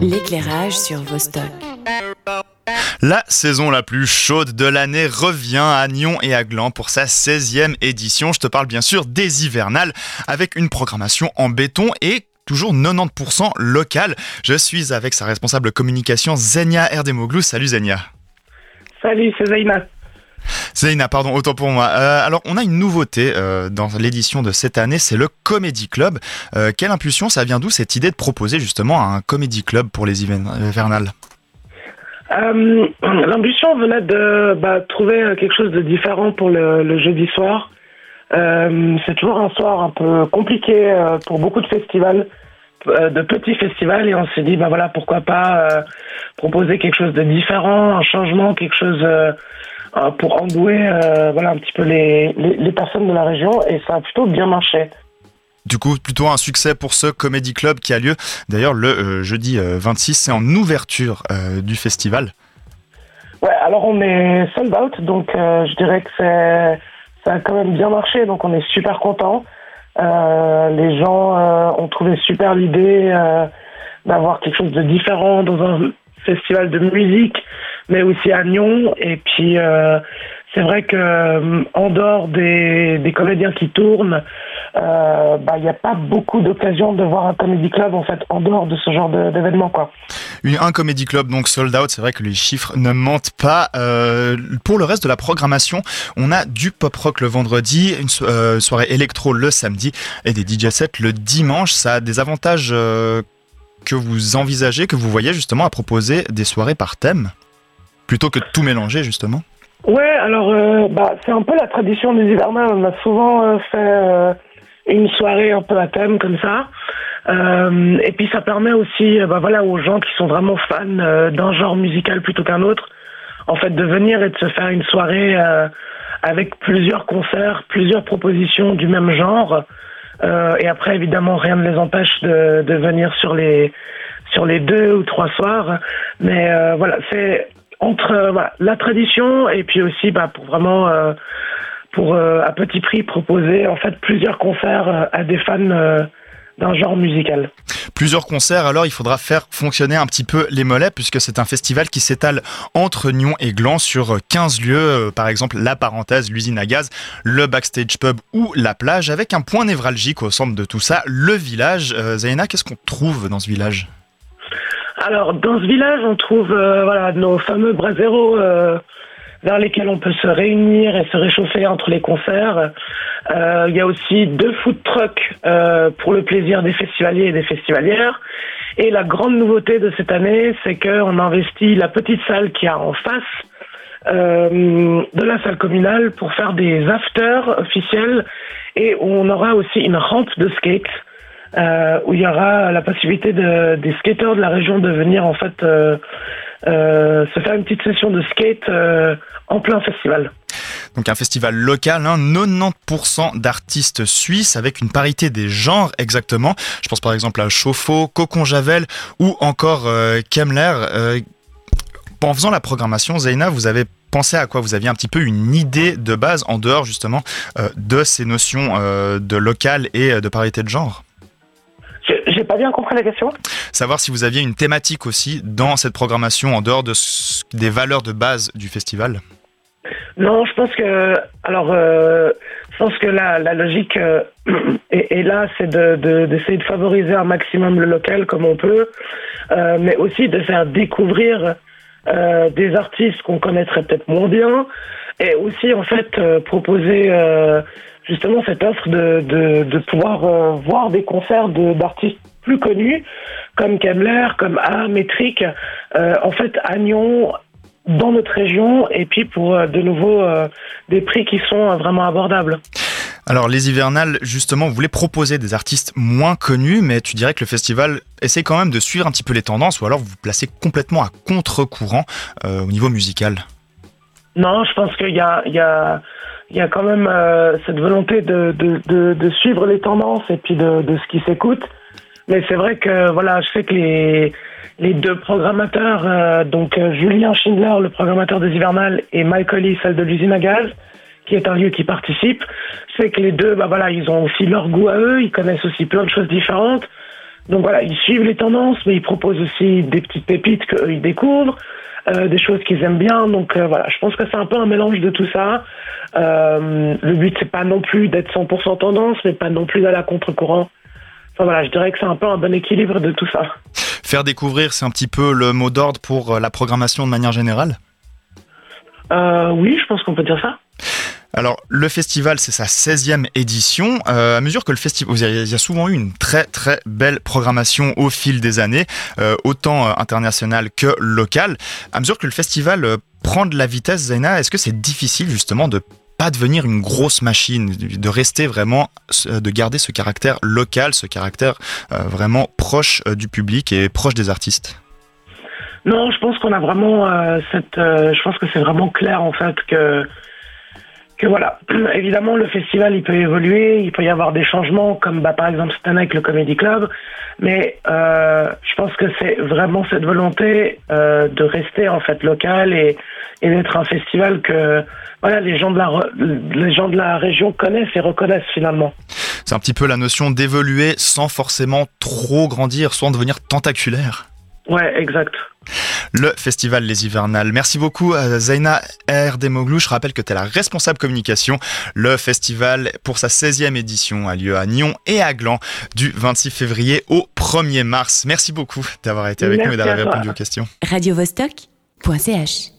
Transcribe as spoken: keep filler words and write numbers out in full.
L'éclairage sur Vostok. La saison la plus chaude de l'année revient à Nyon et à Gland pour sa seizième édition. Je te parle bien sûr des hivernales avec une programmation en béton et toujours quatre-vingt-dix pour cent locale. Je suis avec sa responsable communication Zenia Erdemoglou. Salut Zenia. Salut, c'est Zaina. Zaina, pardon, autant pour moi. Euh, alors, on a une nouveauté euh, dans l'édition de cette année, c'est le Comedy Club. Euh, quelle impulsion, ça vient d'où cette idée de proposer justement un Comedy Club pour les hivernales ? euh, L'ambition venait de bah, trouver quelque chose de différent pour le, le jeudi soir. Euh, c'est toujours un soir un peu compliqué euh, pour beaucoup de festivals, euh, de petits festivals, et on s'est dit, bah voilà, pourquoi pas euh, proposer quelque chose de différent, un changement, quelque chose... Euh, pour endouer euh, voilà, un petit peu les, les, les personnes de la région, et ça a plutôt bien marché. Du coup, plutôt un succès pour ce Comedy Club qui a lieu d'ailleurs le euh, jeudi euh, vingt-six, c'est en ouverture euh, du festival. Ouais, alors on est sold out, donc euh, je dirais que c'est, ça a quand même bien marché, donc on est super contents. Euh, les gens euh, ont trouvé super l'idée euh, d'avoir quelque chose de différent dans un festival de musique, mais aussi à Nyon. Et puis euh, c'est vrai que euh, en dehors des, des comédiens qui tournent, euh, bah il n'y a pas beaucoup d'occasions de voir un comedy club en fait en dehors de ce genre de, d'événement quoi. Une, un comedy club donc sold out, c'est vrai que les chiffres ne mentent pas. Euh, pour le reste de la programmation, on a du pop rock le vendredi, une so- euh, soirée électro le samedi et des D J sets le dimanche. Ça a des avantages euh, que vous envisagez, que vous voyez justement à proposer des soirées par thème, plutôt que de tout mélanger justement? Ouais, alors euh, bah, c'est un peu la tradition des hivernales. On a souvent euh, fait euh, une soirée un peu à thème comme ça. Euh, et puis ça permet aussi euh, bah, voilà, aux gens qui sont vraiment fans euh, d'un genre musical plutôt qu'un autre, en fait, de venir et de se faire une soirée euh, avec plusieurs concerts, plusieurs propositions du même genre. Euh, et après, évidemment, rien ne les empêche de, de venir sur les sur les deux ou trois soirs. Mais euh, voilà, c'est entre euh, voilà, la tradition et puis aussi bah, pour vraiment euh, pour euh, à petit prix proposer en fait plusieurs concerts euh, à des fans euh, d'un genre musical. Plusieurs concerts, alors il faudra faire fonctionner un petit peu les mollets puisque c'est un festival qui s'étale entre Nyon et Gland sur quinze lieux, par exemple la parenthèse, l'usine à gaz, le backstage pub ou la plage, avec un point névralgique au centre de tout ça, le village. Euh, Zaina, qu'est-ce qu'on trouve dans ce village ? Alors dans ce village, on trouve euh, voilà, nos fameux braseros euh, vers lesquels on peut se réunir et se réchauffer entre les concerts. Euh, il y a aussi deux food trucks euh, pour le plaisir des festivaliers et des festivalières. Et la grande nouveauté de cette année, c'est qu'on a investi la petite salle qu'il y a en face euh, de la salle communale pour faire des afters officiels, et on aura aussi une rampe de skate euh, où il y aura la possibilité de, des skateurs de la région de venir en fait euh, euh, se faire une petite session de skate euh, en plein festival. Donc un festival local, hein, quatre-vingt-dix pour cent d'artistes suisses avec une parité des genres exactement. Je pense par exemple à Chauffour, Cocon Javel ou encore euh, Kemmler. Euh, en faisant la programmation, Zaina, vous avez pensé à quoi ? Vous aviez un petit peu une idée de base en dehors justement euh, de ces notions euh, de local et de parité de genre ? J'ai pas bien compris la question. Savoir si vous aviez une thématique aussi dans cette programmation en dehors de, des valeurs de base du festival. Non, je pense que alors euh, je pense que la, la logique euh, est, est là, c'est de, de, d'essayer de favoriser un maximum le local comme on peut, euh, mais aussi de faire découvrir euh, des artistes qu'on connaîtrait peut-être moins bien, et aussi en fait euh, proposer euh, justement cette offre de, de, de pouvoir euh, voir des concerts de, d'artistes plus connus comme Kemmler, comme A, Métrique, euh, en fait à Nyon, dans notre région, et puis pour euh, de nouveau euh, des prix qui sont euh, vraiment abordables. Alors les hivernales, justement, vous voulez proposer des artistes moins connus, mais tu dirais que le festival essaie quand même de suivre un petit peu les tendances, ou alors vous vous placez complètement à contre-courant euh, au niveau musical? Non, je pense qu'il y a, il y a, il y a quand même euh, cette volonté de, de, de, de suivre les tendances et puis de, de ce qui s'écoute. Mais c'est vrai que voilà, je sais que les les deux programmateurs, euh, donc euh, Julien Schindler, le programmateur des hivernales, et Mike Holly, celle de l'usine à gaz, qui est un lieu qui participe, je sais que les deux, bah voilà, ils ont aussi leur goût à eux, ils connaissent aussi plein de choses différentes. Donc voilà, ils suivent les tendances, mais ils proposent aussi des petites pépites qu'eux, ils découvrent, euh, des choses qu'ils aiment bien. Donc euh, voilà, je pense que c'est un peu un mélange de tout ça. Euh, le but, c'est pas non plus d'être cent pour cent tendance, mais pas non plus d'aller à contre-courant. Enfin voilà, je dirais que c'est un peu un bon équilibre de tout ça. Faire découvrir, c'est un petit peu le mot d'ordre pour la programmation de manière générale ? Euh, oui, je pense qu'on peut dire ça. Alors, le festival, c'est sa seizième édition. Euh, à mesure que le festival, il y a souvent eu une très très belle programmation au fil des années, euh, autant internationale que locale. À mesure que le festival euh, prend de la vitesse, Zaina, est-ce que c'est difficile justement de pas devenir une grosse machine, de rester vraiment, de garder ce caractère local, ce caractère euh, vraiment proche euh, du public et proche des artistes ? Non, je pense qu'on a vraiment euh, cette. Euh, je pense que c'est vraiment clair en fait que que voilà. Évidemment, le festival il peut évoluer, il peut y avoir des changements, comme bah par exemple cette année avec le Comedy Club, mais euh, je pense que c'est vraiment cette volonté euh, de rester en fait local et et d'être un festival que voilà les gens de la les gens de la région connaissent et reconnaissent finalement. C'est un petit peu la notion d'évoluer sans forcément trop grandir, sans devenir tentaculaire. Ouais, exact. Le festival Les Hivernales. Merci beaucoup à Zaina Erdemoglou. Je rappelle que tu es la responsable communication. Le festival, pour sa seizième édition, a lieu à Nyon et à Gland du vingt-six février au premier mars. Merci beaucoup d'avoir été avec Merci nous et d'avoir à toi. répondu aux questions. radio vostok point c h